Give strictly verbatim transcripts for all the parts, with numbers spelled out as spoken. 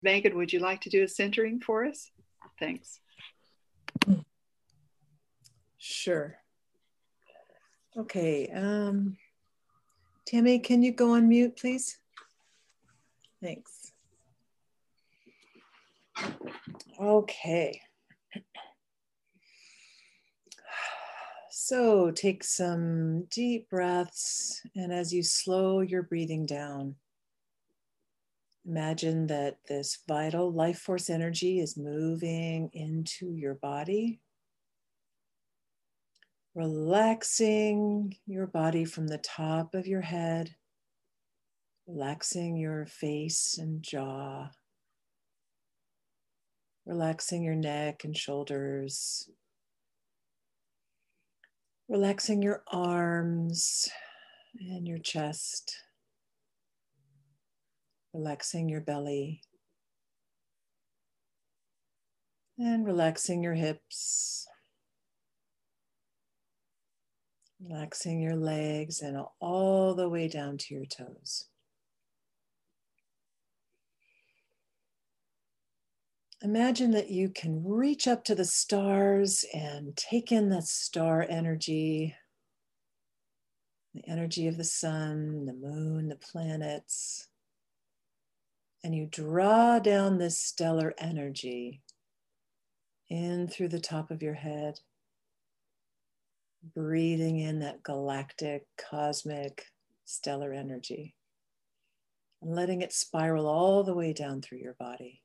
Megan, would you like to do a centering for us? Thanks. Sure. Okay. Um, Tammy, can you go on mute, please? Thanks. Okay. So take some deep breaths, and as you slow your breathing down, imagine that this vital life force energy is moving into your body, relaxing your body from the top of your head, relaxing your face and jaw, relaxing your neck and shoulders, relaxing your arms and your chest, relaxing your belly, and relaxing your hips, relaxing your legs and all the way down to your toes. Imagine that you can reach up to the stars and take in that star energy, the energy of the sun, the moon, the planets, and you draw down this stellar energy in through the top of your head, breathing in that galactic, cosmic, stellar energy, and letting it spiral all the way down through your body.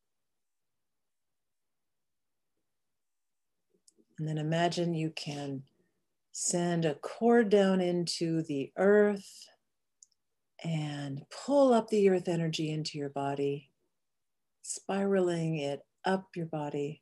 And then imagine you can send a cord down into the earth and pull up the earth energy into your body, spiraling it up your body.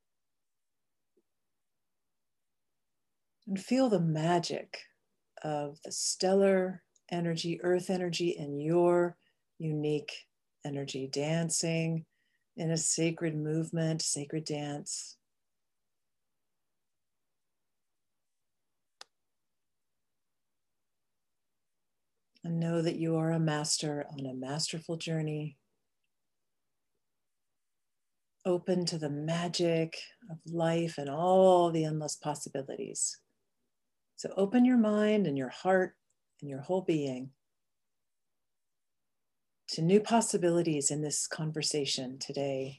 And feel the magic of the stellar energy, earth energy, and your unique energy dancing in a sacred movement, sacred dance. And know that you are a master on a masterful journey, open to the magic of life and all the endless possibilities. So open your mind and your heart and your whole being to new possibilities in this conversation today.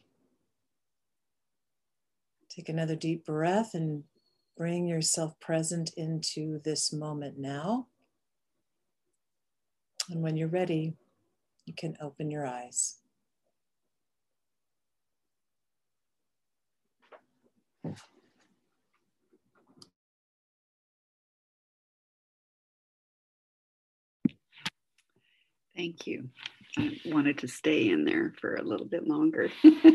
Take another deep breath and bring yourself present into this moment now. And when you're ready, you can open your eyes. Thank you. I wanted to stay in there for a little bit longer.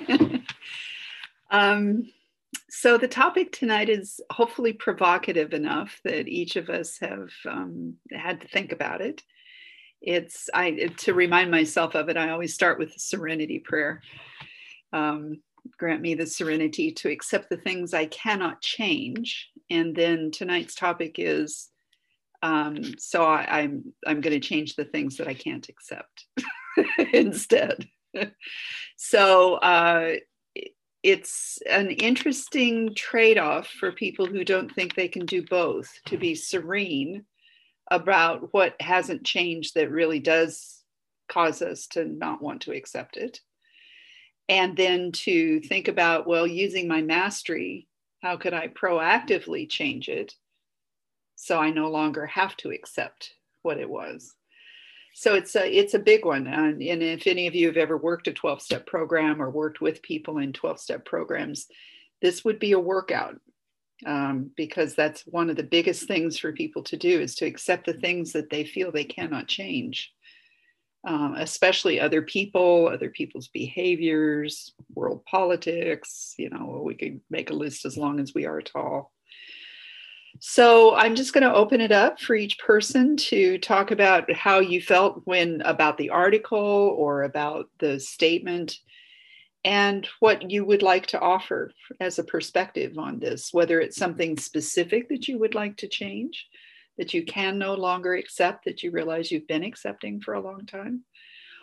um, so the topic tonight is hopefully provocative enough that each of us have um, had to think about it. It's I to remind myself of it, I always start with the serenity prayer. Um, grant me the serenity to accept the things I cannot change. And then tonight's topic is Um, so I, I'm I'm going to change the things that I can't accept instead. so uh, it's an interesting trade-off for people who don't think they can do both, to be serene about what hasn't changed that really does cause us to not want to accept it. And then to think about, well, using my mastery, how could I proactively change it so I no longer have to accept what it was? So it's a, it's a big one. And, and if any of you have ever worked a twelve-step program or worked with people in twelve-step programs, this would be a workout, um, because that's one of the biggest things for people to do, is to accept the things that they feel they cannot change, um, especially other people, other people's behaviors, world politics. You know, we could make a list as long as we are tall. So I'm just going to open it up for each person to talk about how you felt when about the article or about the statement, and what you would like to offer as a perspective on this, whether it's something specific that you would like to change, that you can no longer accept, that you realize you've been accepting for a long time,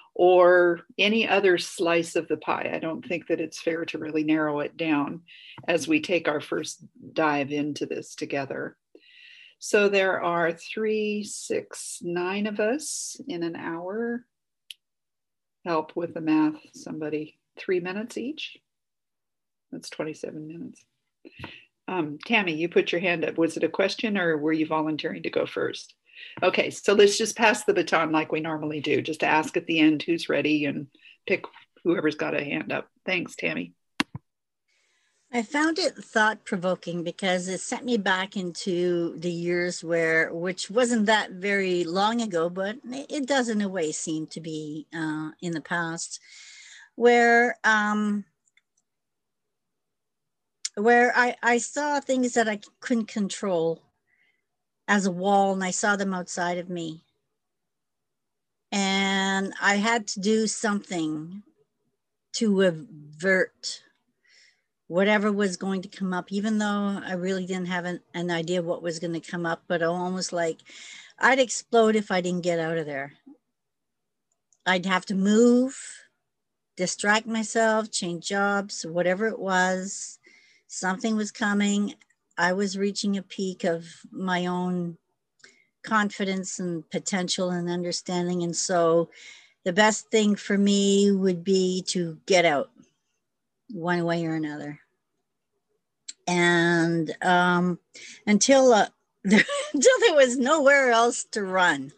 or any other slice of the pie. I don't think that it's fair to really narrow it down as we take our first dive into this together. So there are three, six, nine of us in an hour. Help with the math, somebody. Three minutes each? That's twenty-seven minutes. Um, Tammy, you put your hand up. Was it a question or were you volunteering to go first? Okay, so let's just pass the baton like we normally do, just to ask at the end who's ready and pick whoever's got a hand up. Thanks, Tammy. I found it thought-provoking because it sent me back into the years where, which wasn't that very long ago, but it does in a way seem to be uh, in the past, where um, where I, I saw things that I couldn't control as a wall, and I saw them outside of me. And I had to do something to avert whatever was going to come up, even though I really didn't have an, an idea what was going to come up, but almost like I'd explode if I didn't get out of there. I'd have to move, distract myself, change jobs, whatever it was. Something was coming. I was reaching a peak of my own confidence and potential and understanding. And so the best thing for me would be to get out one way or another. And um, until, uh, there, until there was nowhere else to run.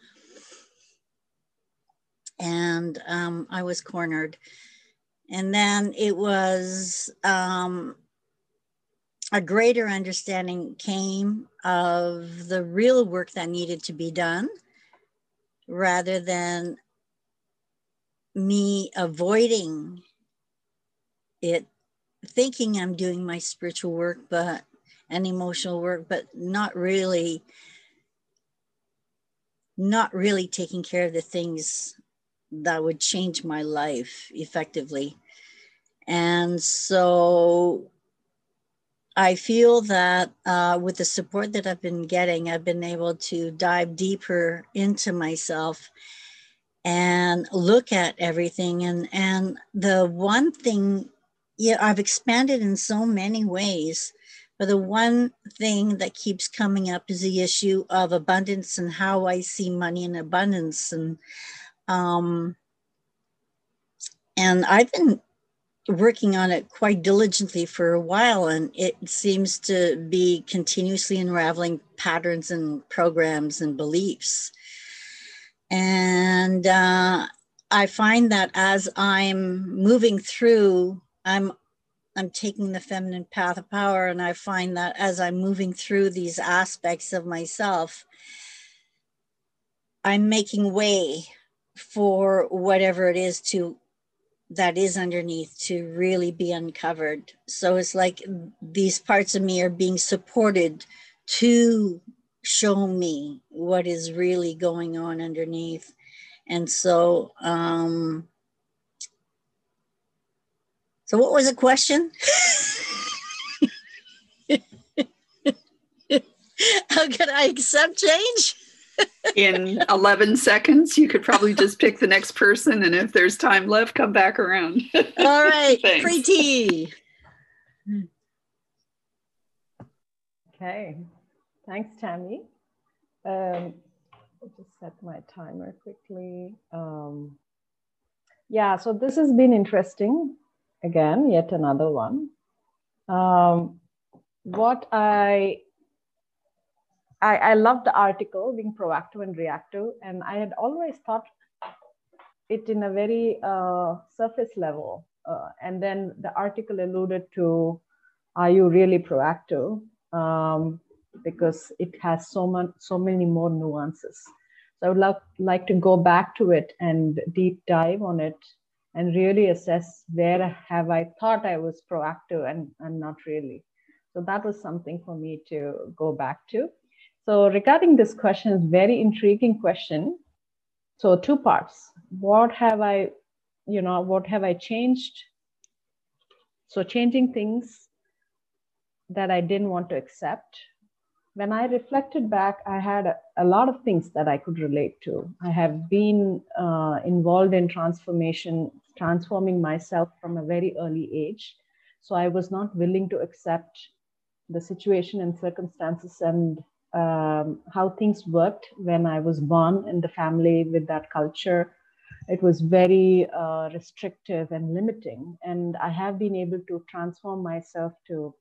And um, I was cornered. And then it was um, a greater understanding came of the real work that needed to be done, rather than me avoiding it, thinking I'm doing my spiritual work but and emotional work, but not really, not really taking care of the things that would change my life effectively. And so I feel that uh, with the support that I've been getting, I've been able to dive deeper into myself and look at everything. And, and the one thing, yeah, I've expanded in so many ways, but the one thing that keeps coming up is the issue of abundance and how I see money in abundance. And, um, and I've been working on it quite diligently for a while, and it seems to be continuously unraveling patterns and programs and beliefs. And uh, I find that as I'm moving through, I'm I'm taking the feminine path of power, and I find that as I'm moving through these aspects of myself, I'm making way for whatever it is to that is underneath to really be uncovered. So it's like these parts of me are being supported to show me what is really going on underneath. And so, um, so what was the question? How can I accept change? In eleven seconds, you could probably just pick the next person, and if there's time left, come back around. All right, Preeti. Okay, thanks, Tammy. Um, I'll just set my timer quickly. Um, yeah, so this has been interesting. Again, yet another one. Um, what I I, I love the article, being proactive and reactive, and I had always thought it in a very uh, surface level. Uh, and then the article alluded to, are you really proactive? Um, because it has so much, so many more nuances. So I would love, like to go back to it and deep dive on it and really assess where have I thought I was proactive and, and not really. So that was something for me to go back to. So regarding this question, very intriguing question. So two parts. What have I, you know, what have I changed? So changing things that I didn't want to accept, when I reflected back, I had a, a lot of things that I could relate to. I have been uh, involved in transformation, transforming myself from a very early age. So I was not willing to accept the situation and circumstances and um, how things worked when I was born in the family with that culture. It was very uh, restrictive and limiting. And I have been able to transform myself to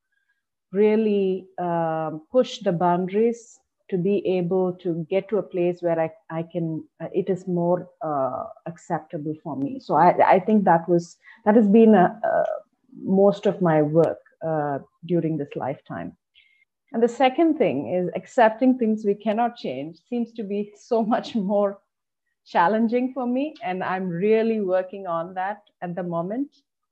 really um, push the boundaries to be able to get to a place where I, I can, uh, it is more uh, acceptable for me. So I, I think that was, that has been a, a, most of my work uh, during this lifetime. And the second thing is accepting things we cannot change seems to be so much more challenging for me. And I'm really working on that at the moment.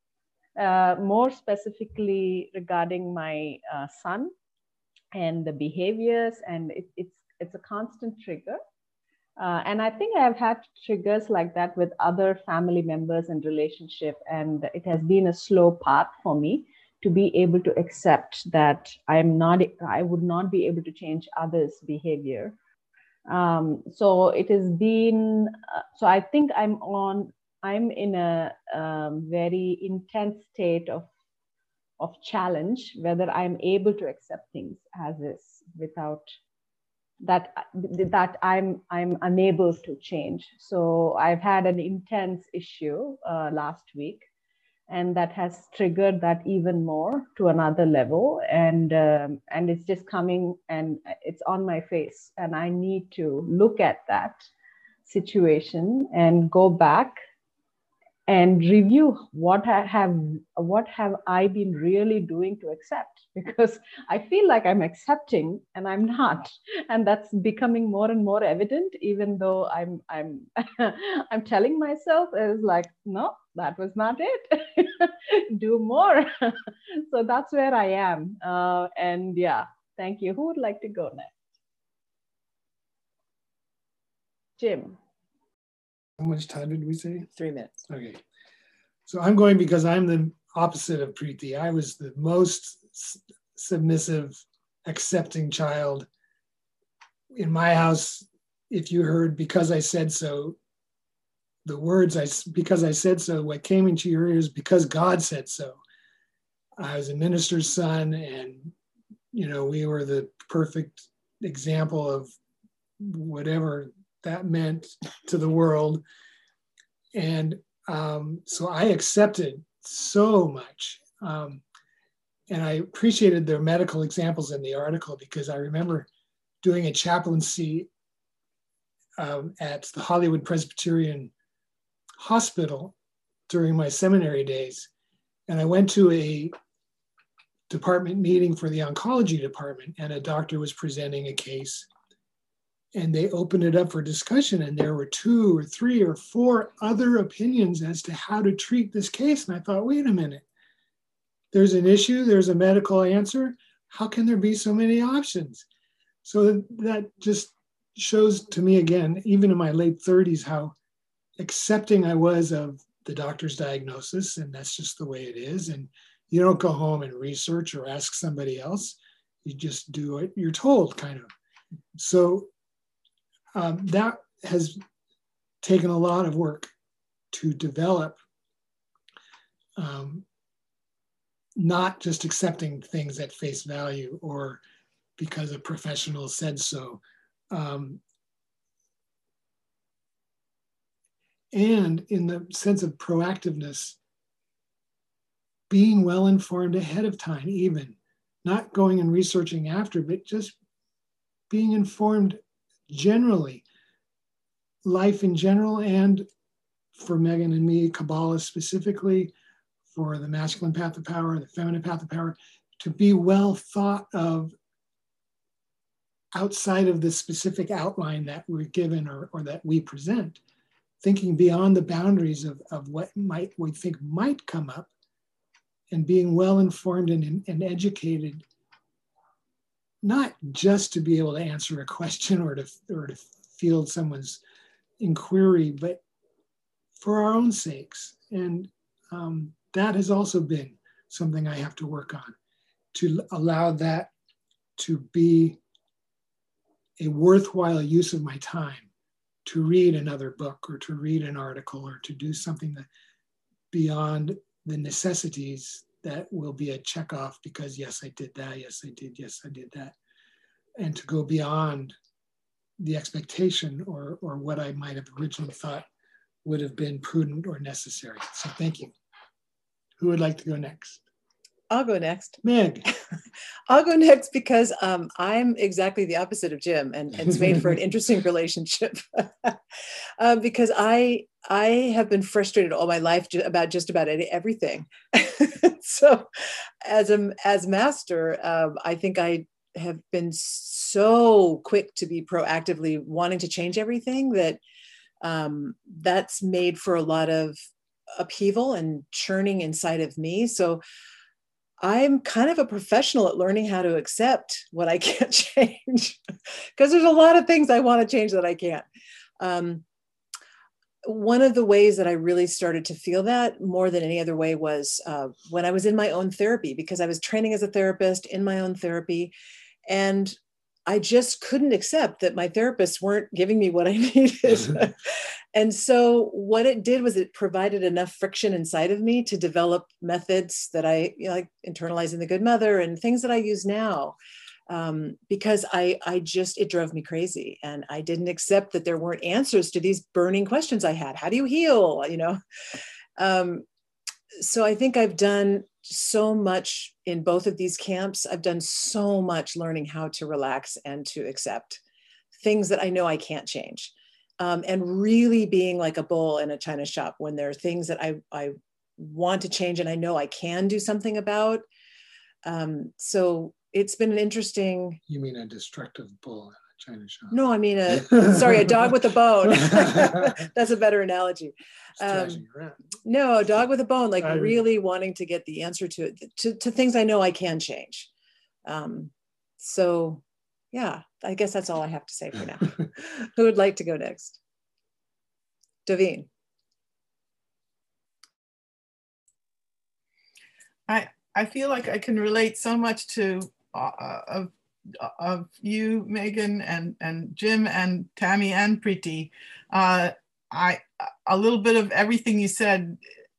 Uh, more specifically regarding my uh, son and the behaviors, and it, it's it's a constant trigger. Uh, and I think I've had triggers like that with other family members and relationship, and it has been a slow path for me to be able to accept that I'm not, I would not be able to change others' behavior. Um, so it has been, uh, so I think I'm on, I'm in a um, very intense state of, of challenge, whether I'm able to accept things as is without that, that I'm, I'm unable to change. So I've had an intense issue uh, last week, and that has triggered that even more to another level. And, um, and it's just coming and it's on my face. And I need to look at that situation and go back and review what I have, what have I been really doing to accept, because I feel like I'm accepting and I'm not, and that's becoming more and more evident. Even though I'm, I'm, I'm telling myself is like, no, that was not it. Do more. So that's where I am. Uh, and yeah, thank you. Who would like to go next? Jim. How much time did we say? Three minutes. Okay. So I'm going because I'm the opposite of Preeti. I was the most submissive, accepting child. In my house, if you heard "because I said so," the words I because I said so, what came into your ears because God said so. I was a minister's son, and you know, we were the perfect example of whatever that meant to the world. And um, so I accepted so much. Um, and I appreciated their medical examples in the article, because I remember doing a chaplaincy um, at the Hollywood Presbyterian Hospital during my seminary days. And I went to a department meeting for the oncology department, and a doctor was presenting a case, and they opened it up for discussion, and there were two or three or four other opinions as to how to treat this case. And I thought, wait a minute, there's an issue, there's a medical answer. How can there be so many options? So that just shows to me again, even in my late thirties, how accepting I was of the doctor's diagnosis, and that's just the way it is. And you don't go home and research or ask somebody else. You just do what you're told, kind of. So um, that has taken a lot of work to develop, um, not just accepting things at face value or because a professional said so. Um, and in the sense of proactiveness, being well informed ahead of time, even not going and researching after, but just being informed generally, life in general, and for Megan and me, Kabbalah specifically, for the masculine path of power, the feminine path of power, to be well thought of outside of the specific outline that we're given or, or that we present, thinking beyond the boundaries of, of what might we think might come up, and being well informed and, and educated, not just to be able to answer a question or to, or to field someone's inquiry, but for our own sakes. And um, that has also been something I have to work on, to allow that to be a worthwhile use of my time to read another book or to read an article or to do something that beyond the necessities that will be a check off because yes, I did that, yes, I did, yes, I did that. And to go beyond the expectation or, or what I might have originally thought would have been prudent or necessary. So thank you. Who would like to go next? I'll go next. Meg. I'll go next because um, I'm exactly the opposite of Jim, and, and it's made for an interesting relationship. um, because I I have been frustrated all my life about just about everything. So, as a as master, um, I think I have been so quick to be proactively wanting to change everything that um, that's made for a lot of upheaval and churning inside of me. So I'm kind of a professional at learning how to accept what I can't change, because there's a lot of things I want to change that I can't. Um, one of the ways that I really started to feel that more than any other way was uh, when I was in my own therapy, because I was training as a therapist in my own therapy. And I just couldn't accept that my therapists weren't giving me what I needed. And so what it did was it provided enough friction inside of me to develop methods that I, you know, like internalizing the good mother and things that I use now. Um, because I, I just, it drove me crazy. And I didn't accept that there weren't answers to these burning questions I had. How do you heal? You know? Um, so I think I've done so much in both of these camps. I've done so much learning how to relax and to accept things that I know I can't change. Um, and really being like a bull in a china shop when there are things that I, I want to change and I know I can do something about. Um, so it's been an interesting. You mean a destructive bull in a china shop? No, I mean, a sorry, a dog with a bone. That's a better analogy. Um, no, a dog with a bone, like I, really wanting to get the answer to it, to, to things I know I can change. Um, so yeah, I guess that's all I have to say for now. Who would like to go next? Daveen. I I feel like I can relate so much to uh, of of you, Megan, and and Jim, and Tammy, and Preeti. Uh, I a little bit of everything you said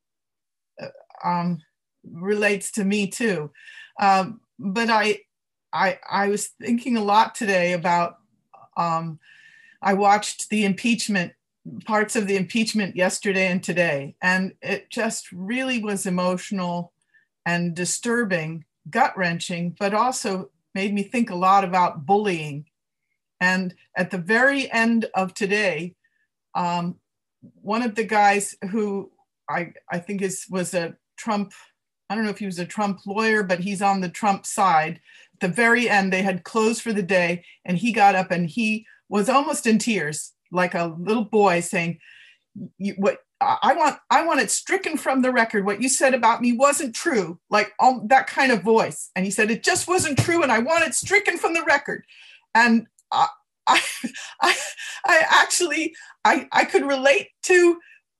uh, um, relates to me too, um, but I. I, I was thinking a lot today about, um, I watched the impeachment, parts of the impeachment yesterday and today, and it just really was emotional and disturbing, gut-wrenching, but also made me think a lot about bullying. And at the very end of today, um, one of the guys who I, I think is was a Trump, I don't know if he was a Trump lawyer, but he's on the Trump side. At the very end, they had closed for the day, and he got up and he was almost in tears, like a little boy saying, "What I want, I want it stricken from the record. What you said about me wasn't true," like um, that kind of voice. And he said, "It just wasn't true, and I want it stricken from the record." And I, I, I, I actually, I, I could relate to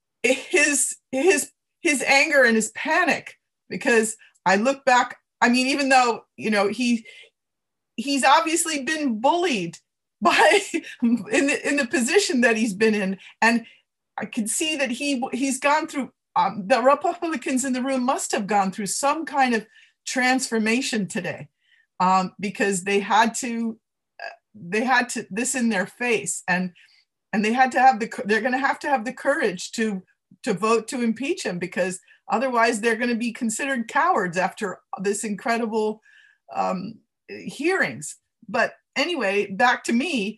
his his his anger and his panic, because I look back. I mean, even though, you know, he he's obviously been bullied by in the, in the position that he's been in. And I can see that he he's gone through, um, the Republicans in the room must have gone through some kind of transformation today, um, because they had to, they had to, this in their face, and and they had to have the, they're going to have to have the courage to to vote to impeach him, because otherwise they're going to be considered cowards after this incredible um, hearings. But anyway, back to me.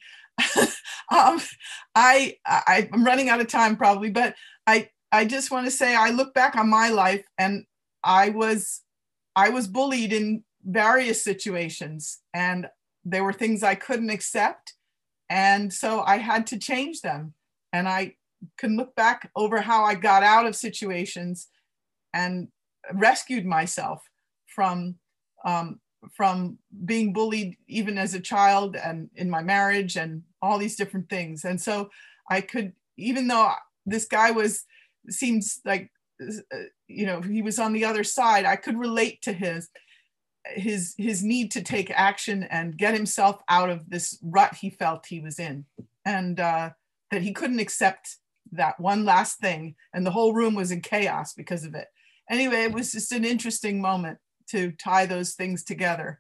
um, I, I, I'm running out of time probably, but I, I just want to say, I look back on my life, and I was, I was bullied in various situations, and there were things I couldn't accept. And so I had to change them. And I can look back over how I got out of situations and rescued myself from, um, from being bullied even as a child and in my marriage and all these different things. And so I could, even though this guy was, seems like, uh, you know, he was on the other side, I could relate to his, his his need to take action and get himself out of this rut he felt he was in, and uh, that he couldn't accept that one last thing, and the whole room was in chaos because of it. Anyway, it was just an interesting moment to tie those things together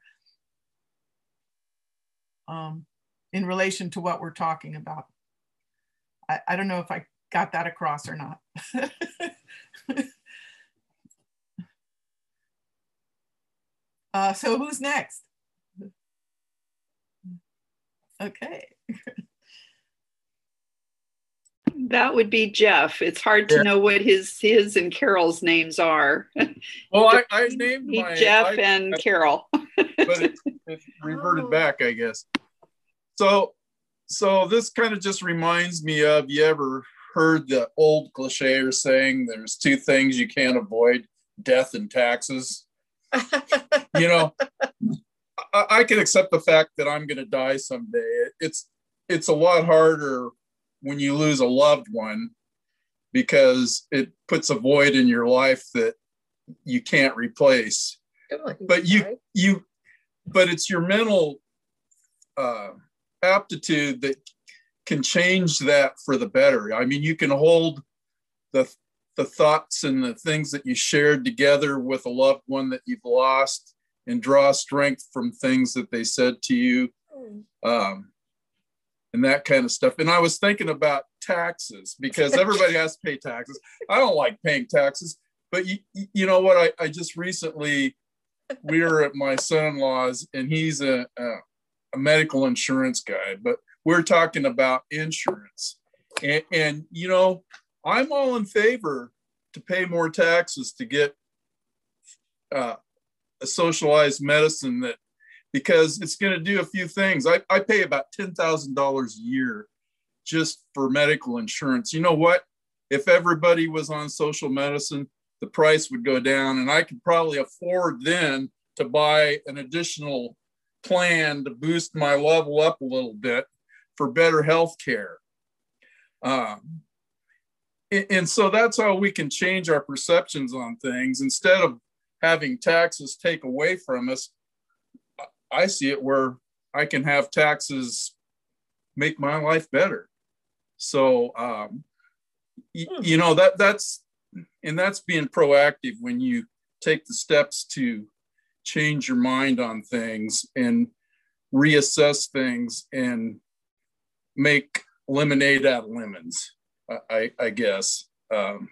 um, in relation to what we're talking about. I, I don't know if I got that across or not. uh, so who's next? Okay. That would be Jeff. It's hard to Yeah. know what his his and Carol's names are. Well, I, I named Meet my Jeff I, and Carol. but it, it reverted back, I guess. So, so this kind of just reminds me of, you ever heard the old cliche or saying, there's two things you can't avoid, death and taxes? You know, I, I can accept the fact that I'm going to die someday. It's, it's a lot harder when you lose a loved one, because it puts a void in your life that you can't replace. But you, you, but it's your mental uh, aptitude that can change that for the better. I mean, you can hold the the thoughts and the things that you shared together with a loved one that you've lost, and draw strength from things that they said to you, um, and that kind of stuff. And I was thinking about taxes, because everybody has to pay taxes. I don't like paying taxes, but you, you know what? I, I just recently, we were at my son-in-law's, and he's a, a, a medical insurance guy, but we're talking about insurance. And, and, you know, I'm all in favor to pay more taxes to get uh, a socialized medicine, that, because it's going to do a few things. I, I pay about ten thousand dollars a year just for medical insurance. You know what? If everybody was on social medicine, the price would go down, and I could probably afford then to buy an additional plan to boost my level up a little bit for better health care. Um, and, and so that's how we can change our perceptions on things. Instead of having taxes take away from us, I see it where I can have taxes make my life better. So, um, y- you know, that that's, and that's being proactive when you take the steps to change your mind on things and reassess things and make lemonade out of lemons, I, I guess. Um,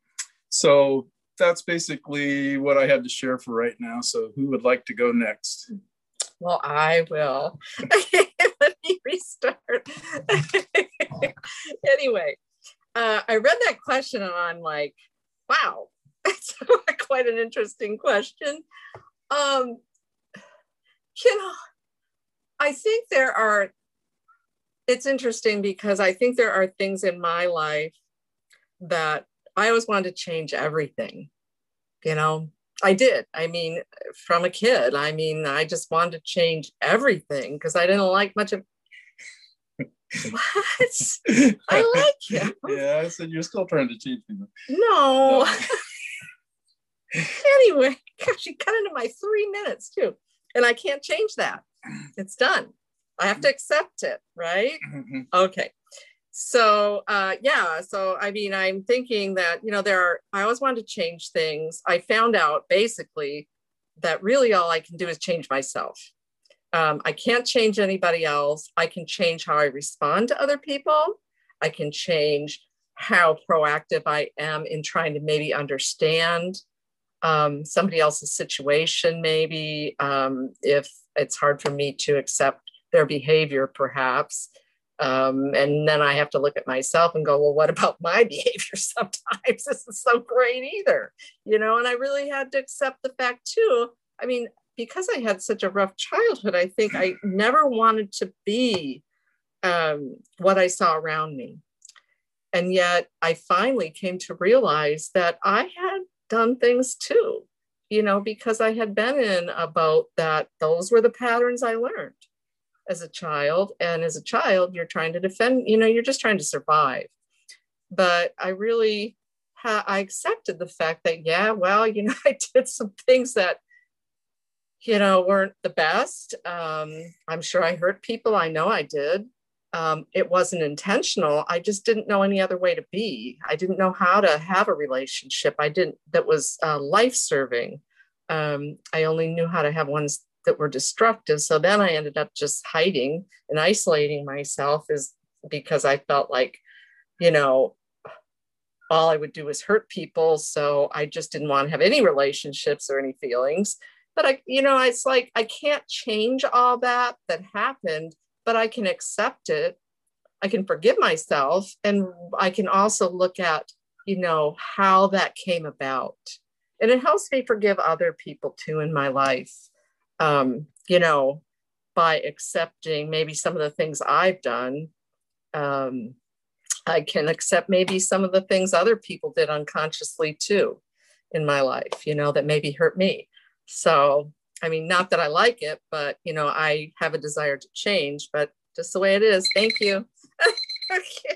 so that's basically what I had to share for right now. So who would like to go next? Well, I will. Let me restart. Anyway, uh, I read that question and I'm like, wow, that's quite an interesting question. Um, you know, I think there are, it's interesting because I think there are things in my life that I always wanted to change everything, you know. I did. I mean, from a kid, I mean, I just wanted to change everything because I didn't like much of what? I like him. Yeah, I said you're still trying to change me. No. no. Anyway, gosh, you cut into my three minutes too. And I can't change that. It's done. I have to accept it, right? Mm-hmm. Okay. So, uh, yeah, so, I mean, I'm thinking that, you know, there are, I always wanted to change things. I found out basically that really all I can do is change myself. Um, I can't change anybody else. I can change how I respond to other people. I can change how proactive I am in trying to maybe understand um, somebody else's situation, maybe um, if it's hard for me to accept their behavior, perhaps. Um, and then I have to look at myself and go, well, what about my behavior sometimes? This is so great either, you know, and I really had to accept the fact too. I mean, because I had such a rough childhood, I think I never wanted to be um, what I saw around me. And yet I finally came to realize that I had done things too, you know, because I had been in a boat that those were the patterns I learned as a child. And as a child, you're trying to defend, you know, you're just trying to survive. But I really, ha- I accepted the fact that, yeah, well, you know, I did some things that, you know, weren't the best. Um, I'm sure I hurt people. I know I did. Um, it wasn't intentional. I just didn't know any other way to be. I didn't know how to have a relationship. I didn't, that was uh, life-serving. Um, I only knew how to have ones that were destructive. So then I ended up just hiding and isolating myself, is because I felt like, you know, all I would do is hurt people. So I just didn't want to have any relationships or any feelings. But I, you know, it's like, I can't change all that that happened, but I can accept it. I can forgive myself. And I can also look at, you know, how that came about. And it helps me forgive other people too in my life, um, you know, by accepting maybe some of the things I've done. Um, I can accept maybe some of the things other people did unconsciously too in my life, you know, that maybe hurt me. So, I mean, not that I like it, but, you know, I have a desire to change, but just the way it is. Thank you. Okay.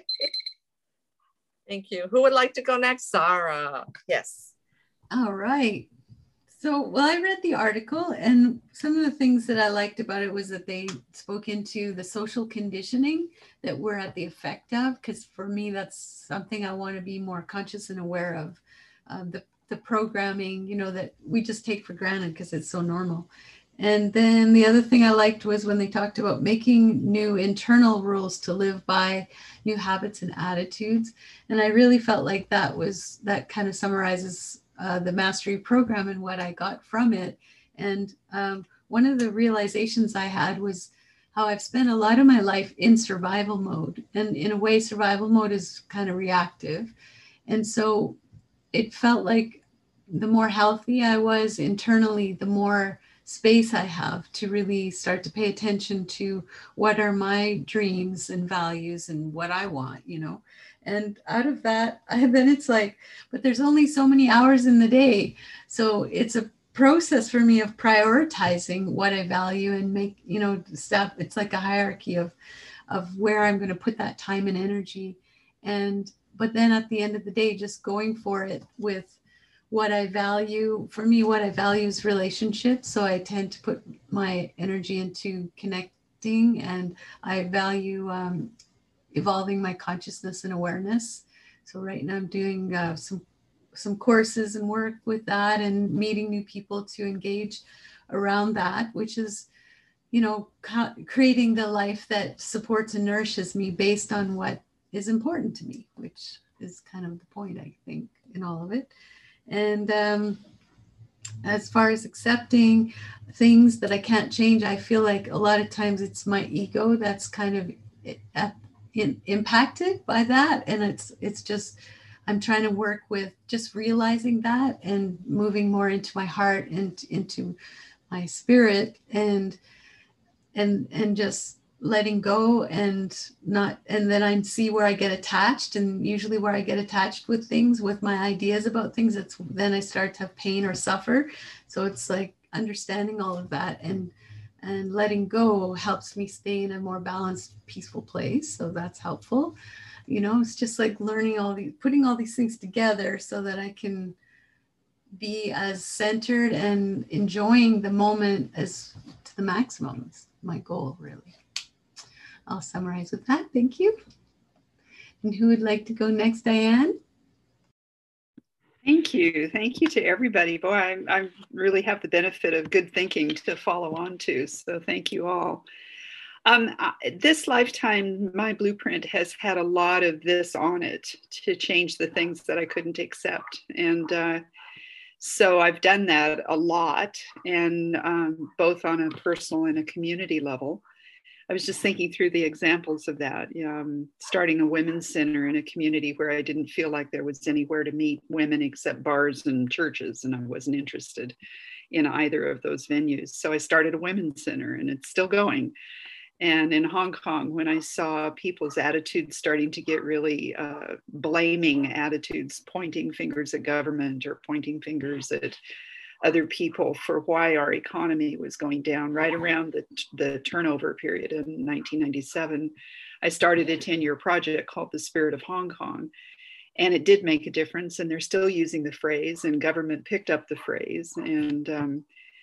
Thank you. Who would like to go next? Sarah. Yes. All right. So, well, I read the article, and some of the things that I liked about it was that they spoke into the social conditioning that we're at the effect of, because for me, that's something I want to be more conscious and aware of. Um, the, the programming, you know, that we just take for granted because it's so normal. And then the other thing I liked was when they talked about making new internal rules to live by, new habits and attitudes. And I really felt like that was, that kind of summarizes uh, the mastery program and what I got from it. And um, one of the realizations I had was how I've spent a lot of my life in survival mode. And in a way, survival mode is kind of reactive. And so it felt like the more healthy I was internally, the more space I have to really start to pay attention to what are my dreams and values and what I want, you know. And out of that, I, then it's like, but there's only so many hours in the day. So it's a process for me of prioritizing what I value and make, you know, stuff. It's like a hierarchy of, of where I'm going to put that time and energy. And, but then at the end of the day, just going for it with what I value. For me, what I value is relationships. So I tend to put my energy into connecting, and I value um, evolving my consciousness and awareness. So right now I'm doing uh, some some courses and work with that, and meeting new people to engage around that, which is, you know, co- creating the life that supports and nourishes me based on what is important to me, which is kind of the point, I think, in all of it. And um, as far as accepting things that I can't change, I feel like a lot of times it's my ego that's kind of in, impacted by that. And it's it's just, I'm trying to work with just realizing that and moving more into my heart and into my spirit, and and and just letting go, and not, and then I see where I get attached, and usually where I get attached with things, with my ideas about things, that's then I start to have pain or suffer. So it's like understanding all of that and and letting go helps me stay in a more balanced, peaceful place. So that's helpful. You know, it's just like learning all these, putting all these things together so that I can be as centered and enjoying the moment as to the maximum is my goal, really. I'll summarize with that. Thank you. And who would like to go next, Diane? Thank you. Thank you to everybody. Boy, I, I really have the benefit of good thinking to follow on to. So thank you all. Um, this lifetime, my blueprint has had a lot of this on it to change the things that I couldn't accept. And uh, so I've done that a lot, and um, both on a personal and a community level. I was just thinking through the examples of that, um, starting a women's center in a community where I didn't feel like there was anywhere to meet women except bars and churches, and I wasn't interested in either of those venues. So I started a women's center, and it's still going. And in Hong Kong, when I saw people's attitudes starting to get really uh, blaming attitudes, pointing fingers at government or pointing fingers at other people for why our economy was going down right around the, the turnover period in nineteen ninety-seven, I started a ten-year project called The Spirit of Hong Kong. And it did make a difference, and they're still using the phrase, and government picked up the phrase. And um,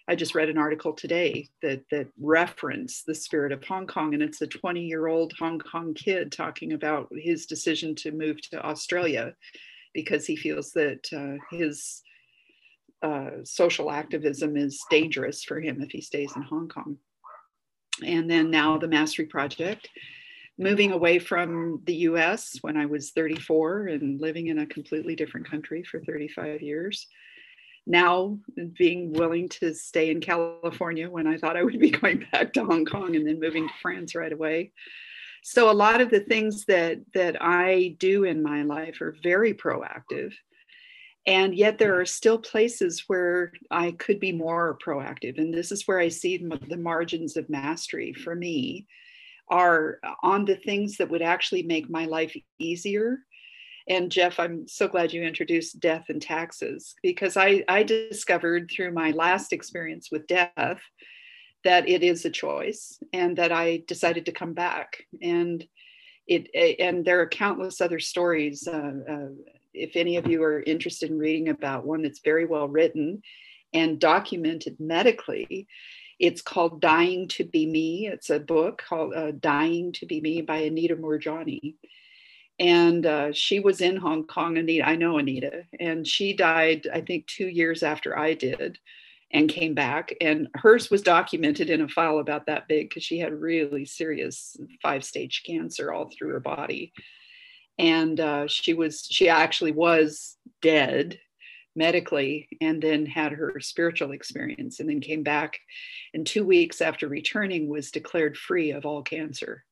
I just read an article today that that referenced the spirit of Hong Kong, and it's a twenty-year-old Hong Kong kid talking about his decision to move to Australia because he feels that uh, his uh, social activism is dangerous for him if he stays in Hong Kong. And then now the Mastery Project, moving away from the U S when I was thirty-four and living in a completely different country for thirty-five years. Now being willing to stay in California when I thought I would be going back to Hong Kong, and then moving to France right away. So a lot of the things that, that I do in my life are very proactive. And yet there are still places where I could be more proactive. And this is where I see the margins of mastery for me are on the things that would actually make my life easier. And Jeff, I'm so glad you introduced death and taxes, because I, I discovered through my last experience with death that it is a choice, and that I decided to come back. And it and there are countless other stories. Uh, uh, if any of you are interested in reading about one that's very well written and documented medically, it's called Dying to Be Me. It's a book called uh, Dying to Be Me by Anita Moorjani. And uh, she was in Hong Kong. Anita, I know Anita, and she died, I think, two years after I did, and came back. And hers was documented in a file about that big, because she had really serious five-stage cancer all through her body. And uh, she was, she actually was dead medically, and then had her spiritual experience, and then came back, and two weeks after returning was declared free of all cancer.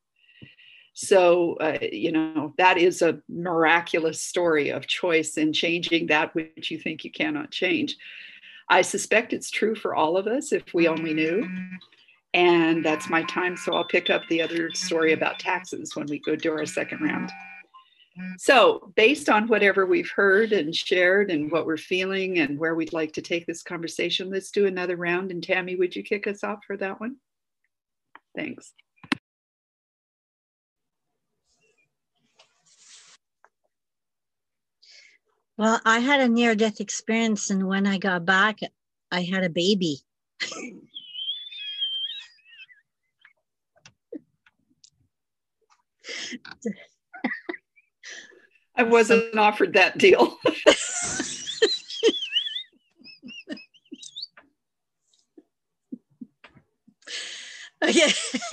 So, uh, you know, that is a miraculous story of choice and changing that which you think you cannot change. I suspect it's true for all of us if we only knew. And that's my time. So I'll pick up the other story about taxes when we go do our second round. So based on whatever we've heard and shared and what we're feeling and where we'd like to take this conversation, let's do another round. And Tammy, would you kick us off for that one? Thanks. Well, I had a near-death experience, and when I got back, I had a baby. I wasn't offered that deal. Okay.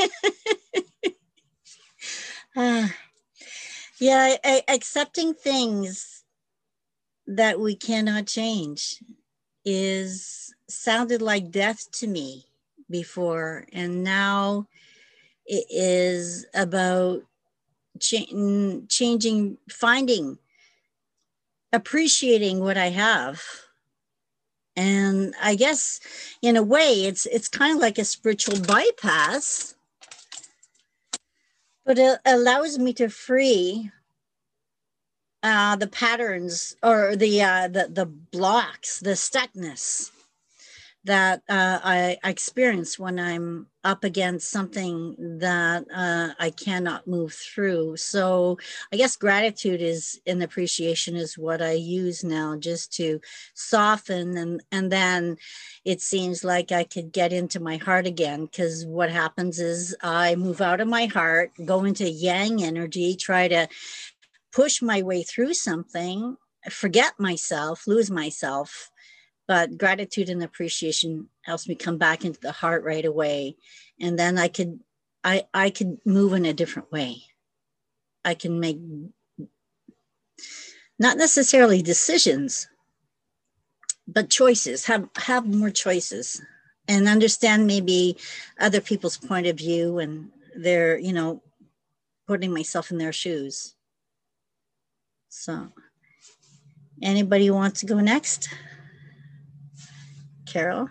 uh, yeah, I, accepting things that we cannot change is sounded like death to me before, and now it is about ch- changing, finding, appreciating what I have. And I guess in a way it's it's kind of like a spiritual bypass, but it allows me to free Uh, the patterns or the, uh, the the blocks, the stuckness that uh, I, I experience when I'm up against something that uh, I cannot move through. So I guess gratitude is and appreciation is what I use now, just to soften, and and then it seems like I could get into my heart again, because what happens is I move out of my heart, go into yang energy, try to push my way through something, forget myself, lose myself. But gratitude and appreciation helps me come back into the heart right away. And then I could, I, I could move in a different way. I can make not necessarily decisions, but choices, have, have more choices, and understand maybe other people's point of view, and their, you know, putting myself in their shoes. So, anybody want to go next? Carol?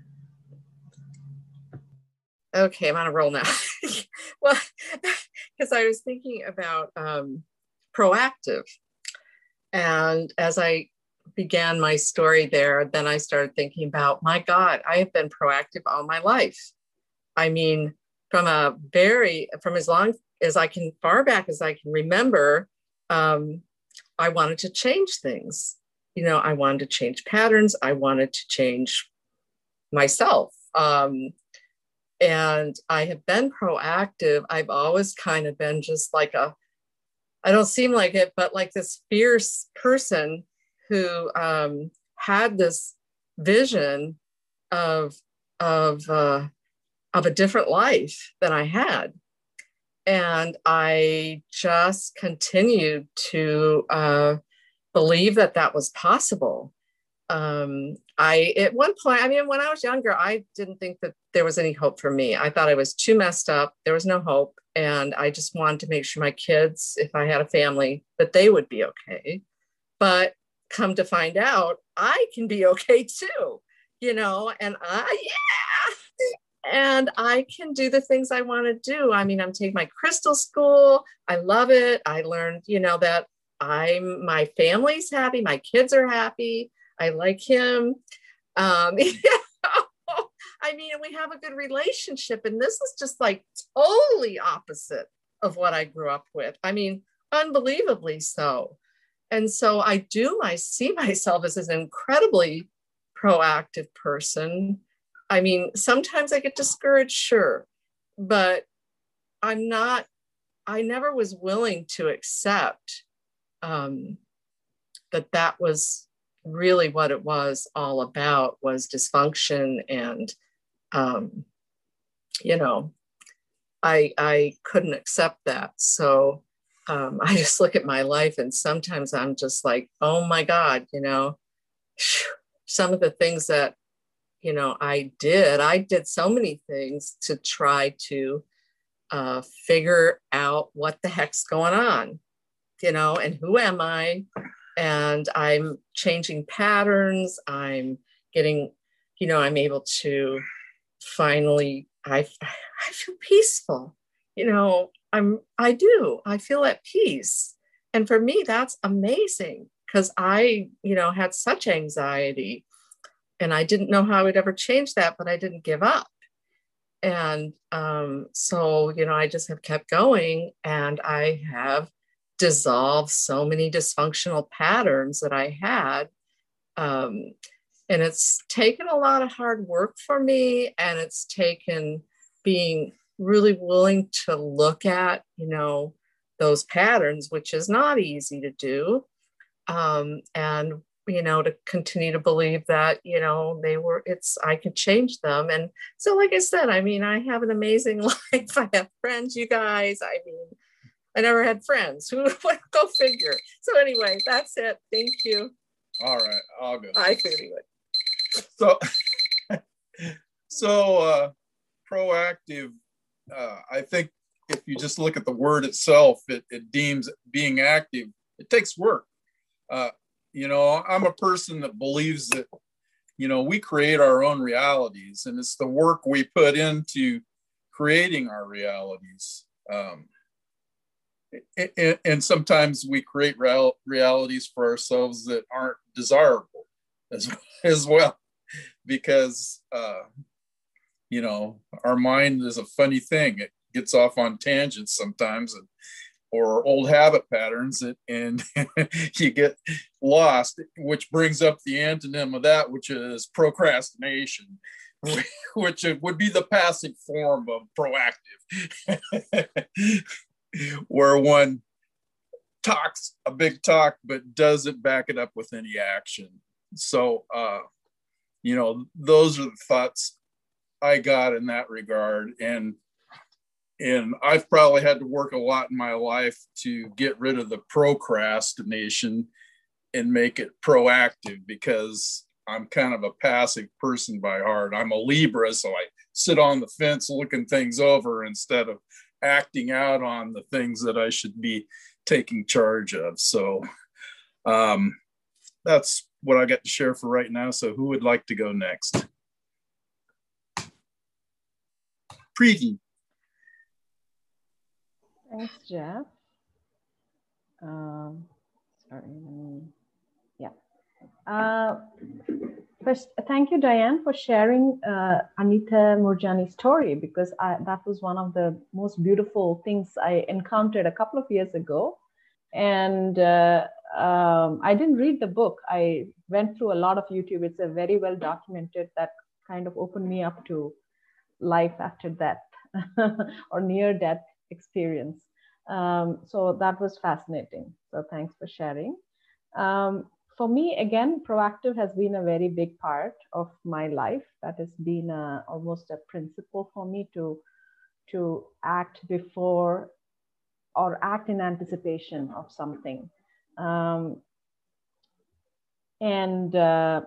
Okay, I'm on a roll now. Well, because I was thinking about um, proactive. And as I began my story there, then I started thinking about, my God, I have been proactive all my life. I mean, from a very, from as long as I can, far back as I can remember, um, I wanted to change things. You know, I wanted to change patterns. I wanted to change myself. Um, and I have been proactive. I've always kind of been just like a, I don't seem like it, but like this fierce person who um, had this vision of, of, uh, of a different life than I had. And I just continued to uh, believe that that was possible. Um, I, at one point, I mean, when I was younger, I didn't think that there was any hope for me. I thought I was too messed up. There was no hope. And I just wanted to make sure my kids, if I had a family, that they would be okay. But come to find out, I can be okay too, you know, and I, yeah. And I can do the things I want to do. I mean, I'm taking my crystal school. I love it. I learned, you know, that I'm, my family's happy. My kids are happy. I like him. Um, I mean, and we have a good relationship. And this is just like totally opposite of what I grew up with. I mean, unbelievably so. And so I do, I see myself as an incredibly proactive person. I mean, sometimes I get discouraged, sure, but I'm not, I never was willing to accept um, that that was really what it was all about, was dysfunction. And, um, you know, I, I couldn't accept that. So um, I just look at my life and sometimes I'm just like, oh my God, you know, some of the things that, you know, I did, I did so many things to try to uh, figure out what the heck's going on, you know, and who am I? And I'm changing patterns. I'm getting, you know, I'm able to finally, I, I feel peaceful, you know, I'm, I do, I feel at peace. And for me, that's amazing because I, you know, had such anxiety and I didn't know how I would ever change that, but I didn't give up. And um, so, you know, I just have kept going and I have dissolved so many dysfunctional patterns that I had. Um, and it's taken a lot of hard work for me. And it's taken being really willing to look at, you know, those patterns, which is not easy to do. Um, and, you know, to continue to believe that, you know, they were, it's, I could change them. And so, like I said, I mean, I have an amazing life. I have friends, you guys. I mean, I never had friends. Who go figure. So anyway, that's it. Thank you. All right, I'll go. I figured he would. So, so uh, proactive. Uh, I think if you just look at the word itself, it, it deems being active. It takes work. Uh, you know, I'm a person that believes that, you know, we create our own realities, and it's the work we put into creating our realities. Um, And, and sometimes we create real, realities for ourselves that aren't desirable as, as well, because, uh, you know, our mind is a funny thing. It gets off on tangents sometimes, and, or old habit patterns, and, and you get lost, which brings up the antonym of that, which is procrastination, which would be the passive form of proactive. Where one talks a big talk, but doesn't back it up with any action. So, uh, you know, those are the thoughts I got in that regard. And, and I've probably had to work a lot in my life to get rid of the procrastination and make it proactive, because I'm kind of a passive person by heart. I'm a Libra, so I sit on the fence looking things over instead of acting out on the things that I should be taking charge of. So um, that's what I got to share for right now. So who would like to go next? Preeti. Thanks, Jeff. Um, sorry, let me, yeah. Uh, first, thank you, Diane, for sharing uh, Anita Moorjani's story, because I, that was one of the most beautiful things I encountered a couple of years ago. And uh, um, I didn't read the book. I went through a lot of YouTube. It's a very well documented, that kind of opened me up to life after death or near death experience. Um, so that was fascinating. So thanks for sharing. Um, for me, again, proactive has been a very big part of my life. That has been a, almost a principle for me to, to act before or act in anticipation of something. Um, and uh,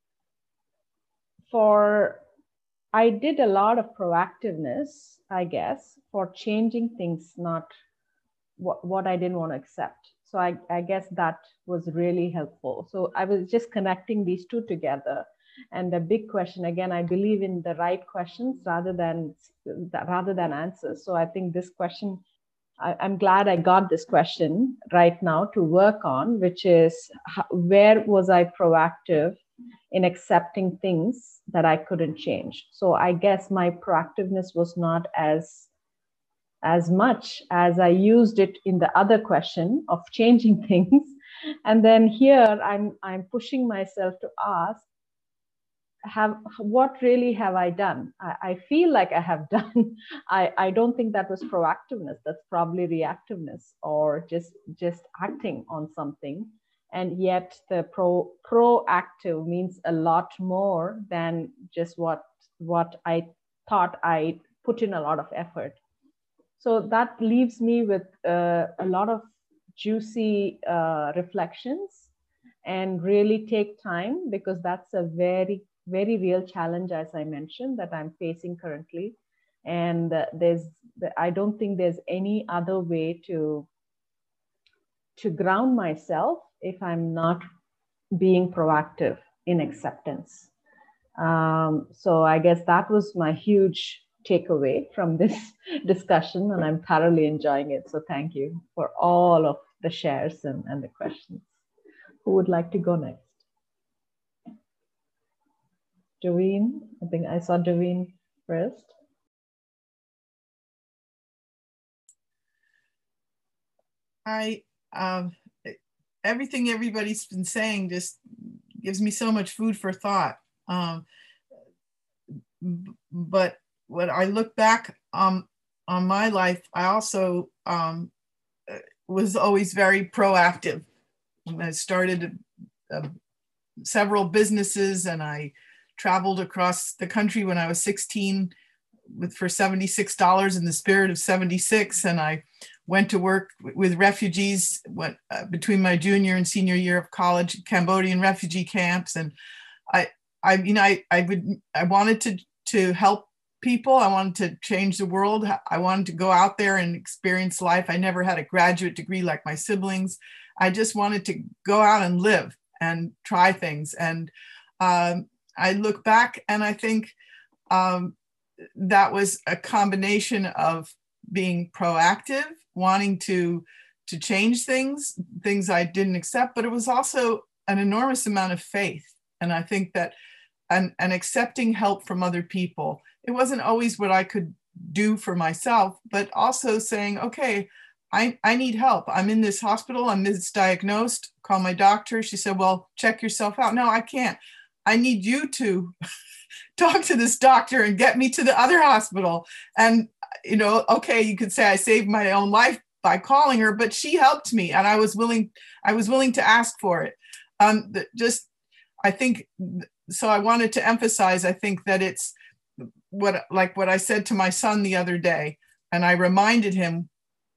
for, I did a lot of proactiveness, I guess, for changing things, not what, what I didn't want to accept. So I, I guess that was really helpful. So I was just connecting these two together. And the big question, again, I believe in the right questions rather than, rather than answers. So I think this question, I, I'm glad I got this question right now to work on, which is how, where was I proactive in accepting things that I couldn't change? So I guess my proactiveness was not as as much as I used it in the other question of changing things. And then here I'm, I'm pushing myself to ask, have, what really have I done? I, I feel like I have done. I, I don't think that was proactiveness. That's probably reactiveness or just, just acting on something. And yet the pro, proactive means a lot more than just what, what I thought I put in a lot of effort. So that leaves me with uh, a lot of juicy uh, reflections, and really take time, because that's a very, very real challenge, as I mentioned, that I'm facing currently. And uh, there's, I don't think there's any other way to, to ground myself if I'm not being proactive in acceptance. Um, so I guess that was my huge takeaway from this discussion, and I'm thoroughly enjoying it. So thank you for all of the shares and, and the questions. Who would like to go next? Doreen, I think I saw Doreen first. I, um, everything everybody's been saying just gives me so much food for thought. Um, but when I look back um, on my life, I also um, was always very proactive. I started uh, several businesses, and I traveled across the country when I was sixteen with for seventy-six dollars in the spirit of seventy-six. And I went to work with refugees went, uh, between my junior and senior year of college, Cambodian refugee camps. And I, I you know, I, I would, I wanted to, to help people. I wanted to change the world. I wanted to go out there and experience life. I never had a graduate degree like my siblings. I just wanted to go out and live and try things. And um, I look back and I think um, that was a combination of being proactive, wanting to, to change things, things I didn't accept, but it was also an enormous amount of faith. And I think that and, and accepting help from other people. It wasn't always what I could do for myself, but also saying, okay, I, I need help. I'm in this hospital, I'm misdiagnosed, call my doctor. She said, well, check yourself out. No, I can't. I need you to talk to this doctor and get me to the other hospital. And, you know, okay, you could say I saved my own life by calling her, but she helped me, and I was willing, I was willing to ask for it. Um, just, I think, so I wanted to emphasize, I think that it's what, like what I said to my son the other day, and I reminded him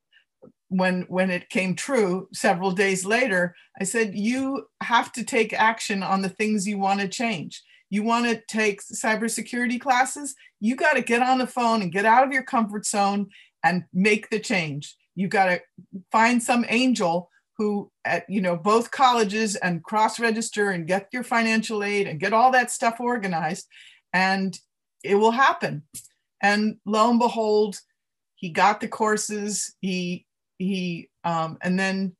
when, when it came true several days later, I said, you have to take action on the things you want to change. You want to take cybersecurity classes, you got to get on the phone and get out of your comfort zone and make the change. You got to find some angel who at, you know, both colleges and cross-register and get your financial aid and get all that stuff organized, and it will happen. And lo and behold, he got the courses, he, he um, and then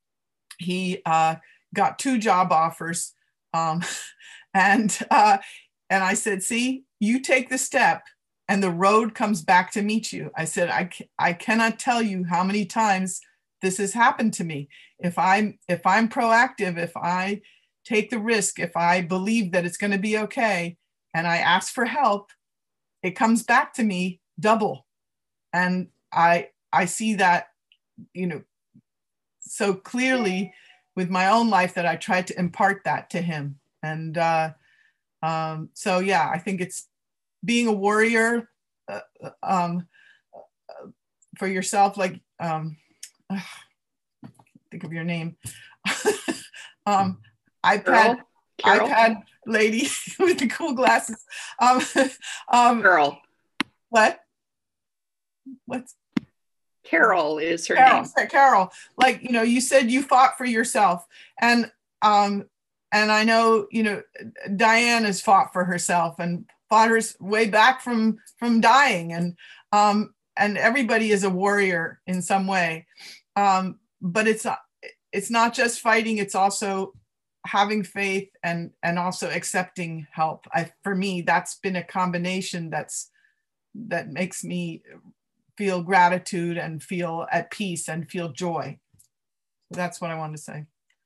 he uh, got two job offers. Um, and, uh, and I said, see, you take the step and the road comes back to meet you. I said, I, I cannot tell you how many times this has happened to me. If I'm, if I'm proactive, if I take the risk, if I believe that it's going to be okay, and I ask for help, it comes back to me double. And I I see that, you know, so clearly with my own life that I tried to impart that to him. And uh, um, so, yeah, I think it's being a warrior uh, um, uh, for yourself, like, um, uh, think of your name, um, iPad, Carol? Carol? iPad lady with the cool glasses. Um, um, Carol. What? What's Carol is her Carol, name. Carol, like, you know, you said you fought for yourself, and um, and I know, you know, Diane has fought for herself and fought her way back from from dying, and um, and everybody is a warrior in some way, um, but it's it's not just fighting; it's also having faith and and also accepting help. I, for me, that's been a combination that's that makes me feel gratitude and feel at peace and feel joy. That's what I want to say.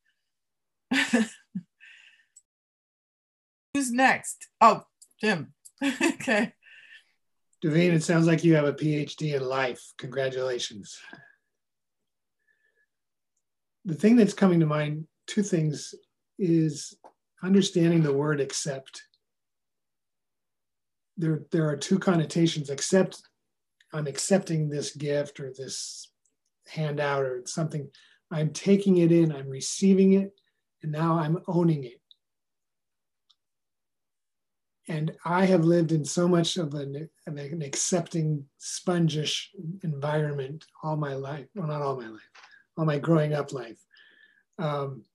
Who's next? Oh, Jim. Okay. Daveen, it sounds like you have a P H D in life. Congratulations. The thing that's coming to mind, two things, is understanding the word accept. There, there are two connotations. Accept, I'm accepting this gift or this handout or something. I'm taking it in, I'm receiving it, and now I'm owning it. And I have lived in so much of an, of an accepting, spongish environment all my life. Well, not all my life, all my growing up life. Um,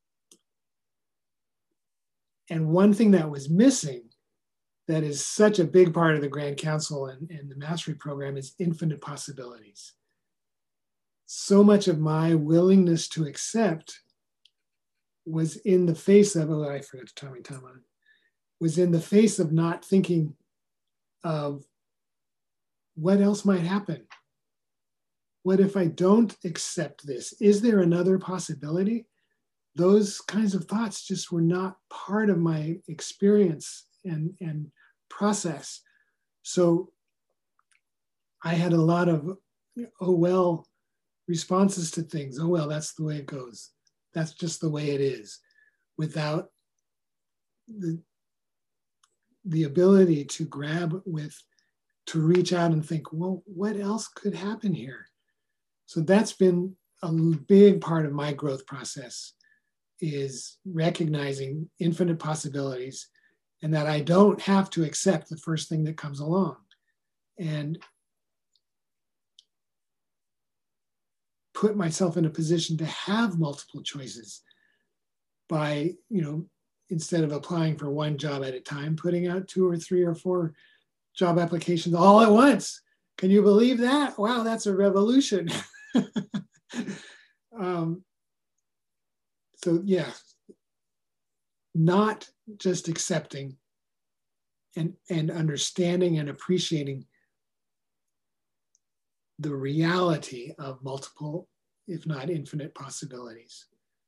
and one thing that was missing that is such a big part of the Grand Council and, and the Mastery Program is infinite possibilities. So much of my willingness to accept was in the face of, oh, I forgot to tell me time on it, was in the face of not thinking of what else might happen. What if I don't accept this? Is there another possibility? Those kinds of thoughts just were not part of my experience and, and process. So I had a lot of, oh, well, responses to things. Oh, well, that's the way it goes. That's just the way it is, without the, the ability to grab with, to reach out and think, well, what else could happen here? So that's been a big part of my growth process, is recognizing infinite possibilities and that I don't have to accept the first thing that comes along. And put myself in a position to have multiple choices by, you know, instead of applying for one job at a time, putting out two or three or four job applications all at once. Can you believe that? Wow, that's a revolution. um, so yeah, not just accepting and, and understanding and appreciating the reality of multiple, if not infinite, possibilities.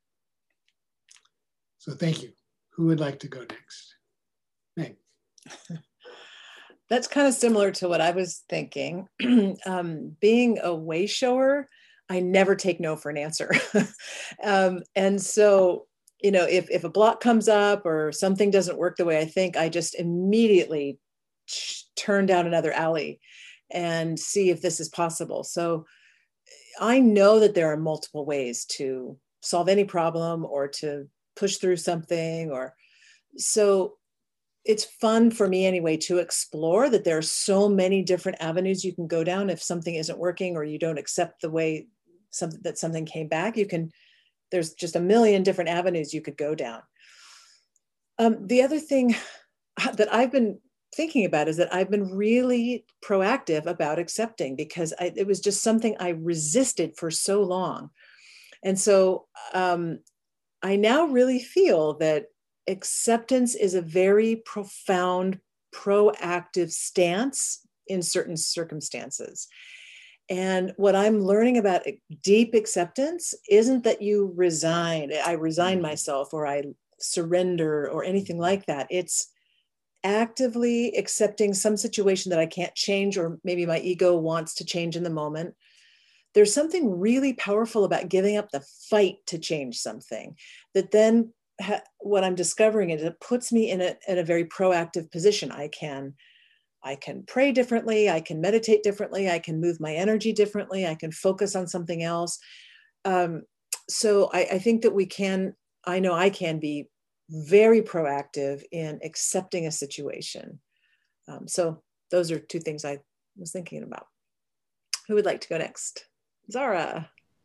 So thank you. Who would like to go next? Meg. That's kind of similar to what I was thinking. um, being a way shower, I never take no for an answer. um, and so, you know, if, if a block comes up or something doesn't work the way I think, I just immediately turn down another alley and see if this is possible. So I know that there are multiple ways to solve any problem or to push through something. Or so it's fun for me anyway to explore that there are so many different avenues you can go down. If something isn't working or you don't accept the way something that something came back, you can, there's just a million different avenues you could go down. Um, the other thing that I've been thinking about is that I've been really proactive about accepting, because I, it was just something I resisted for so long. And so um, I now really feel that acceptance is a very profound, proactive stance in certain circumstances. And what I'm learning about deep acceptance isn't that you resign, I resign myself or I surrender or anything like that. It's actively accepting some situation that I can't change, or maybe my ego wants to change in the moment, there's something really powerful about giving up the fight to change something that then ha- what I'm discovering is it puts me in a, in a very proactive position. I can, I can pray differently. I can meditate differently. I can move my energy differently. I can focus on something else. Um, so I, I think that we can, I know I can be very proactive in accepting a situation. Um, so those are two things I was thinking about. Who would like to go next? Zara.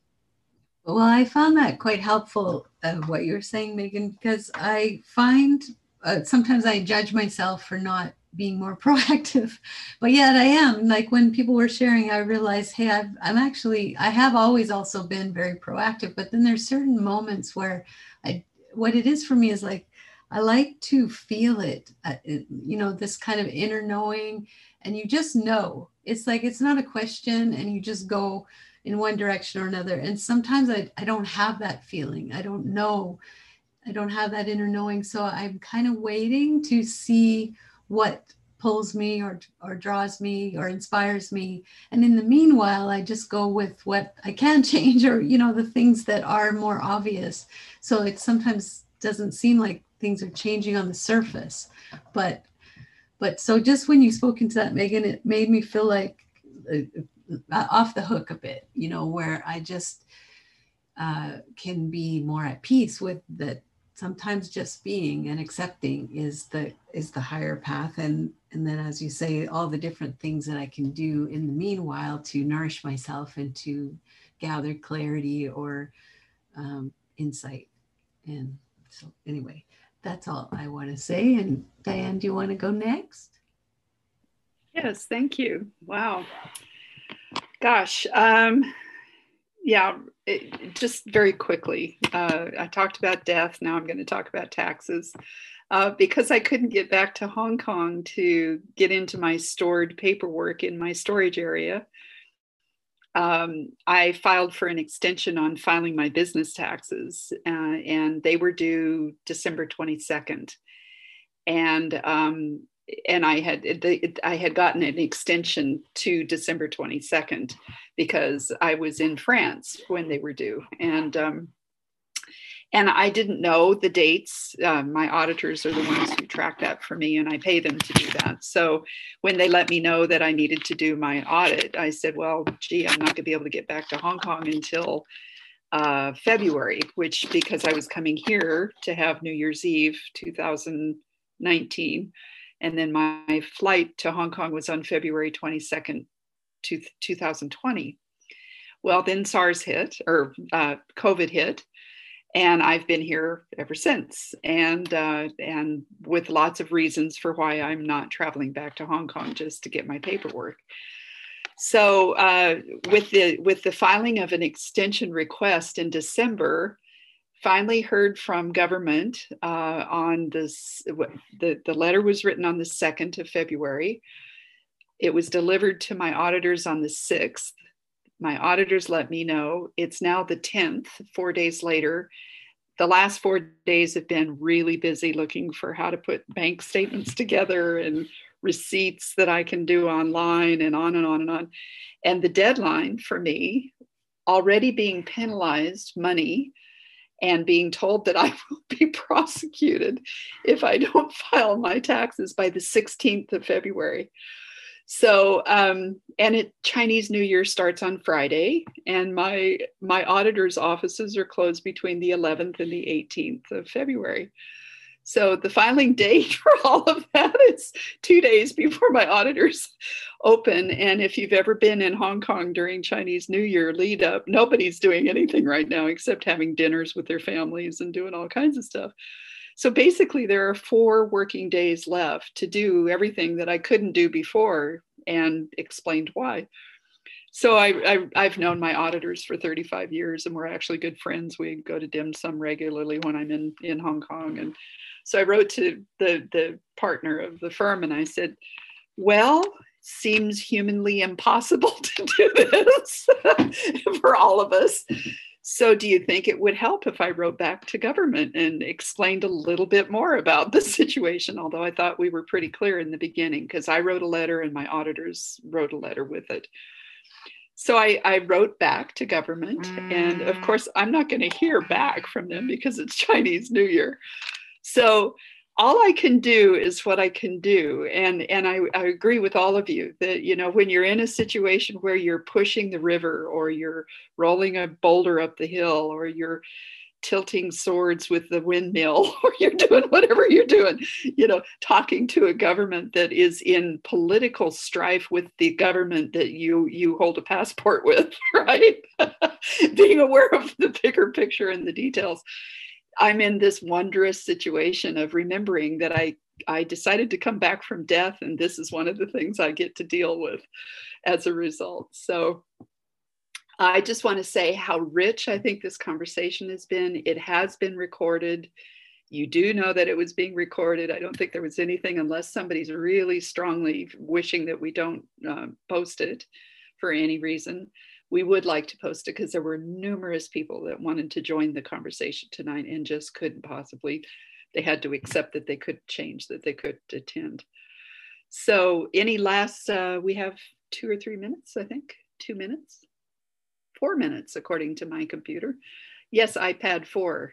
Well, I found that quite helpful, uh, what you're saying, Megan, because I find uh, sometimes I judge myself for not being more proactive, but yet I am. Like when people were sharing, I realized, hey, I've, I'm actually, I have always also been very proactive, but then there's certain moments where I, what it is for me is like, I like to feel it, uh, it, you know, this kind of inner knowing, and you just know. It's like, it's not a question, and you just go in one direction or another. And sometimes I, I don't have that feeling. I don't know. I don't have that inner knowing. So I'm kind of waiting to see what pulls me or, or draws me or inspires me. And in the meanwhile, I just go with what I can change, or, you know, the things that are more obvious. So it sometimes doesn't seem like things are changing on the surface. But, but so just when you spoke into that, Megan, it made me feel like uh, off the hook a bit, you know, where I just uh, can be more at peace with that. Sometimes just being and accepting is the is the higher path, and and then, as you say, all the different things that I can do in the meanwhile to nourish myself and to gather clarity or um, insight. And so, anyway, that's all I want to say. And Diane, do you want to go next? Yes, thank you. Wow. Gosh, um, yeah, it, just very quickly. Uh, I talked about death. Now I'm going to talk about taxes. Uh, because I couldn't get back to Hong Kong to get into my stored paperwork in my storage area, um, I filed for an extension on filing my business taxes, uh, and they were due December twenty-second. And um, and I had I had gotten an extension to December twenty-second because I was in France when they were due, and um, and I didn't know the dates. Uh, my auditors are the ones who track that for me, and I pay them to do that. So when they let me know that I needed to do my audit, I said, "Well, gee, I'm not going to be able to get back to Hong Kong until uh, February," which, because I was coming here to have New Year's Eve two thousand nineteen. And then my flight to Hong Kong was on February twenty-second, two thousand twenty. Well, then SARS hit, or uh, COVID hit, and I've been here ever since. And uh, and with lots of reasons for why I'm not traveling back to Hong Kong just to get my paperwork. So uh, with the with the filing of an extension request in December, finally heard from government uh, on this. The, the letter was written on the second of February. It was delivered to my auditors on the sixth. My auditors let me know it's now the tenth, four days later. The last four days have been really busy looking for how to put bank statements together and receipts that I can do online, and on and on and on. And the deadline for me, already being penalized money and being told that I will be prosecuted if I don't file my taxes by the sixteenth of February. So, um, and it, Chinese New Year starts on Friday, and my my auditor's offices are closed between the eleventh and the eighteenth of February. So the filing date for all of that is two days before my auditors open. And if you've ever been in Hong Kong during Chinese New Year lead up, nobody's doing anything right now except having dinners with their families and doing all kinds of stuff. So basically there are four working days left to do everything that I couldn't do before, and explained why. So I, I, I've known my auditors for thirty-five years, and we're actually good friends. We go to dim sum regularly when I'm in, in Hong Kong. And so I wrote to the, the partner of the firm, and I said, well, seems humanly impossible to do this for all of us. So do you think it would help if I wrote back to government and explained a little bit more about the situation? Although I thought we were pretty clear in the beginning, because I wrote a letter and my auditors wrote a letter with it. So I, I wrote back to government, mm. and of course I'm not going to hear back from them because it's Chinese New Year. So all I can do is what I can do. And, and I, I agree with all of you that, you know, when you're in a situation where you're pushing the river, or you're rolling a boulder up the hill, or you're tilting swords with the windmill, or you're doing whatever you're doing, you know, talking to a government that is in political strife with the government that you, you hold a passport with, right? Being aware of the bigger picture and the details. I'm in this wondrous situation of remembering that I, I decided to come back from death, and this is one of the things I get to deal with as a result. So I just want to say how rich I think this conversation has been. It has been recorded. You do know that it was being recorded. I don't think there was anything, unless somebody's really strongly wishing that we don't uh, post it for any reason. We would like to post it because there were numerous people that wanted to join the conversation tonight and just couldn't possibly. They had to accept that they could change, that they could attend. So any last, uh, we have two or three minutes, I think, two minutes, four minutes, according to my computer. Yes, iPad four.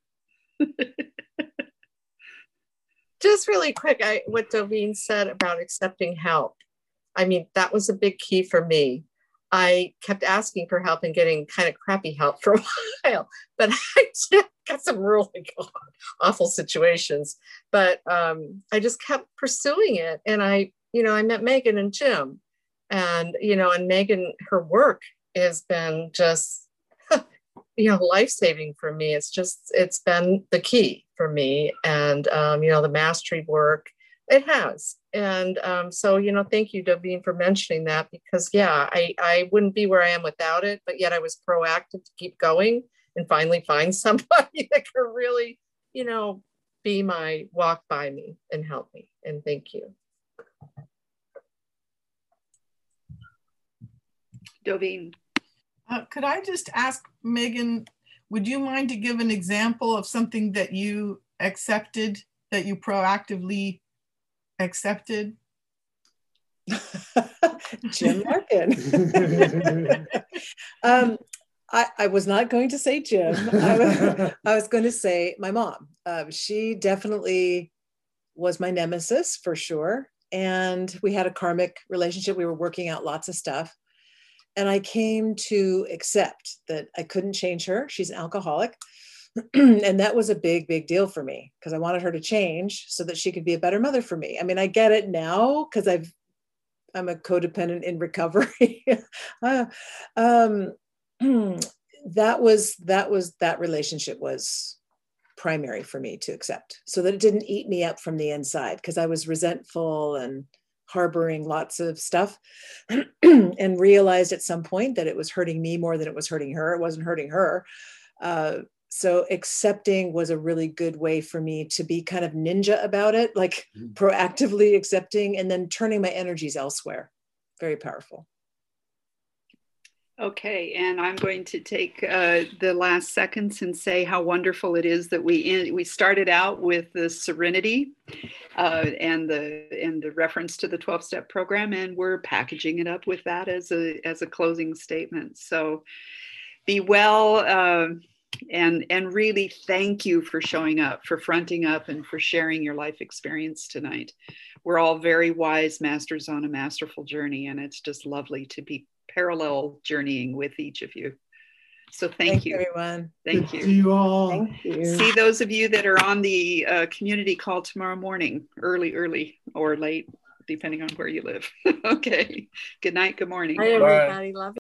Just really quick, I, what Doveen said about accepting help. I mean, that was a big key for me. I kept asking for help and getting kind of crappy help for a while, but I got some really awful situations. But um, I just kept pursuing it. And I, you know, I met Megan and Jim, and, you know, and Megan, her work has been just, you know, life-saving for me. It's just, it's been the key for me. And, um, you know, the mastery work, it has. And um, so, you know, thank you, Doveen, for mentioning that, because, yeah, I, I wouldn't be where I am without it, but yet I was proactive to keep going and finally find somebody that could really, you know, be my walk by me and help me. And thank you. Doveen. Uh, could I just ask Megan, would you mind to give an example of something that you accepted, that you proactively accepted? Jim Larkin. um, I, I was not going to say Jim. I was, I was going to say my mom. Uh, she definitely was my nemesis for sure. And we had a karmic relationship. We were working out lots of stuff. And I came to accept that I couldn't change her. She's an alcoholic. And that was a big, big deal for me, because I wanted her to change so that she could be a better mother for me. I mean, I get it now because I've, I'm a codependent in recovery. uh, um, that was, that was, that relationship was primary for me to accept, so that it didn't eat me up from the inside, because I was resentful and harboring lots of stuff and realized at some point that it was hurting me more than it was hurting her. It wasn't hurting her. Uh, so accepting was a really good way for me to be kind of ninja about it, like mm-hmm. proactively accepting and then turning my energies elsewhere. Very powerful. Okay, and I'm going to take uh, the last seconds and say how wonderful it is that we in, we started out with the serenity uh, and the and the reference to the twelve-step program, and we're packaging it up with that as a as a closing statement. So be well, uh, and and really thank you for showing up, for fronting up, and for sharing your life experience tonight. We're all very wise masters on a masterful journey, and it's just lovely to be parallel journeying with each of you. So thank, thank you. everyone. Thank you. See you all. Thank you. See those of you that are on the uh, community call tomorrow morning, early, early or late, depending on where you live. Okay. Good night. Good morning. Hi, everybody. Love you.